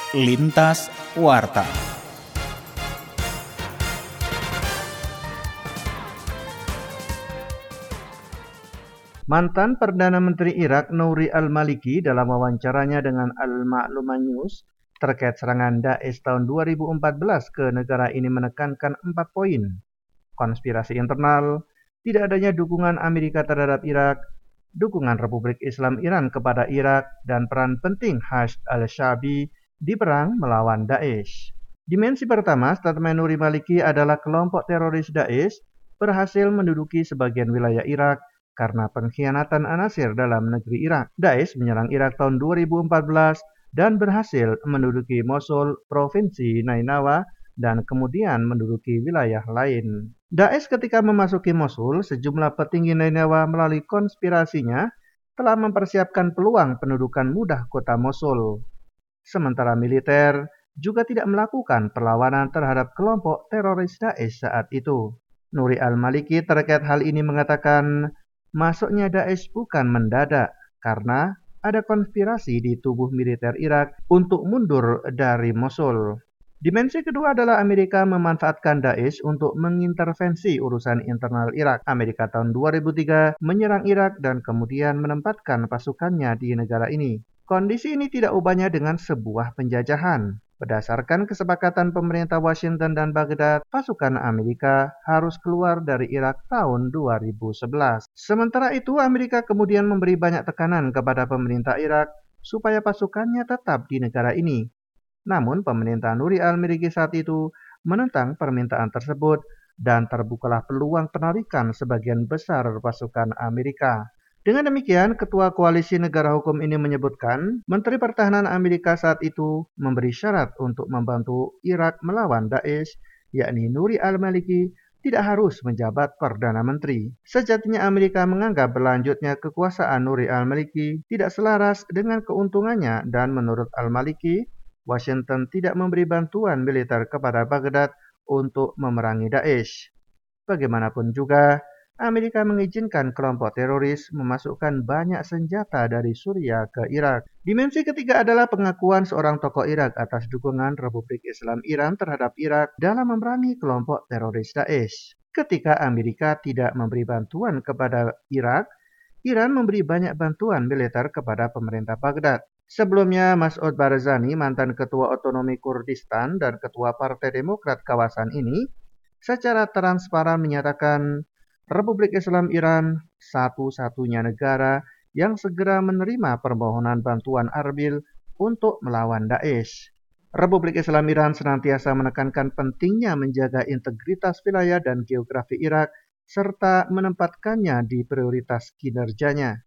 Lintas Warta. Mantan Perdana Menteri Irak Nouri al-Maliki dalam wawancaranya dengan Al-Ma'lumah News terkait serangan Daesh tahun 2014 ke negara ini menekankan 4 poin. Konspirasi internal, tidak adanya dukungan Amerika terhadap Irak, dukungan Republik Islam Iran kepada Irak, dan peran penting Hashd al-Sha'bi di perang melawan Daesh. Dimensi pertama, statement Nouri Maliki adalah kelompok teroris Daesh berhasil menduduki sebagian wilayah Irak karena pengkhianatan Anasir dalam negeri Irak. Daesh menyerang Irak tahun 2014 dan berhasil menduduki Mosul, provinsi Nainawa, dan kemudian menduduki wilayah lain. Daesh ketika memasuki Mosul, sejumlah petinggi Nainawa melalui konspirasinya telah mempersiapkan peluang pendudukan mudah kota Mosul. Sementara militer juga tidak melakukan perlawanan terhadap kelompok teroris Daesh saat itu. Nouri al-Maliki terkait hal ini mengatakan, masuknya Daesh bukan mendadak karena ada konspirasi di tubuh militer Irak untuk mundur dari Mosul. Dimensi kedua adalah Amerika memanfaatkan Daesh untuk mengintervensi urusan internal Irak. Amerika tahun 2003 menyerang Irak dan kemudian menempatkan pasukannya di negara ini. Kondisi ini tidak ubahnya dengan sebuah penjajahan. Berdasarkan kesepakatan pemerintah Washington dan Baghdad, pasukan Amerika harus keluar dari Irak tahun 2011. Sementara itu, Amerika kemudian memberi banyak tekanan kepada pemerintah Irak supaya pasukannya tetap di negara ini. Namun, pemerintah Nouri al-Maliki saat itu menentang permintaan tersebut dan terbukalah peluang penarikan sebagian besar pasukan Amerika. Dengan demikian, Ketua Koalisi Negara Hukum ini menyebutkan, Menteri Pertahanan Amerika saat itu memberi syarat untuk membantu Irak melawan Daesh, yakni Nouri al-Maliki tidak harus menjabat Perdana Menteri. Sejatinya Amerika menganggap berlanjutnya kekuasaan Nouri al-Maliki tidak selaras dengan keuntungannya dan menurut al-Maliki, Washington tidak memberi bantuan militer kepada Baghdad untuk memerangi Daesh. Bagaimanapun juga, Amerika mengizinkan kelompok teroris memasukkan banyak senjata dari Suriah ke Irak. Dimensi ketiga adalah pengakuan seorang tokoh Irak atas dukungan Republik Islam Iran terhadap Irak dalam memerangi kelompok teroris Daesh. Ketika Amerika tidak memberi bantuan kepada Irak, Iran memberi banyak bantuan militer kepada pemerintah Baghdad. Sebelumnya, Mas'ud Barzani, mantan Ketua Otonomi Kurdistan dan Ketua Partai Demokrat kawasan ini, secara transparan menyatakan Republik Islam Iran satu-satunya negara yang segera menerima permohonan bantuan Arbil untuk melawan Daesh. Republik Islam Iran senantiasa menekankan pentingnya menjaga integritas wilayah dan geografi Irak serta menempatkannya di prioritas kinerjanya.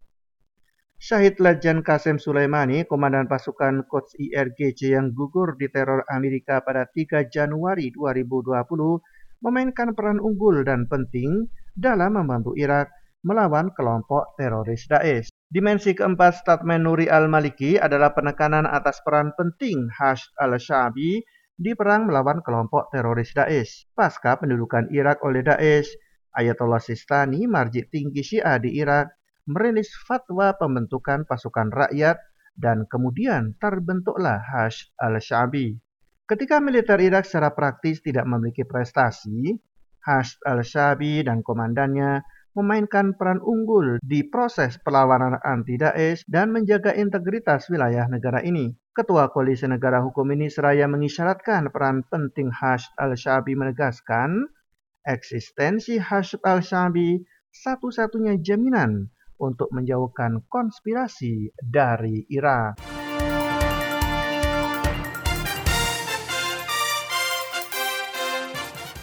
Syahid Lajan Qasem Soleimani, komandan pasukan Quds IRGC yang gugur di teror Amerika pada 3 Januari 2020, memainkan peran unggul dan penting dalam membantu Irak melawan kelompok teroris Daesh. Dimensi keempat statement Nouri al-Maliki adalah penekanan atas peran penting Hashd al-Sha'bi di perang melawan kelompok teroris Daesh. Pasca pendudukan Irak oleh Daesh, Ayatollah Sistani, marji tinggi Syiah di Irak, merilis fatwa pembentukan pasukan rakyat dan kemudian terbentuklah Hashd al-Sha'bi. Ketika militer Irak secara praktis tidak memiliki prestasi, Hashd al-Sha'bi dan komandannya memainkan peran unggul di proses perlawanan anti-Daesh dan menjaga integritas wilayah negara ini. Ketua Koalisi Negara Hukum ini seraya mengisyaratkan peran penting Hashd al-Sha'bi menegaskan eksistensi Hashd al-Sha'bi satu-satunya jaminan untuk menjauhkan konspirasi dari Irak.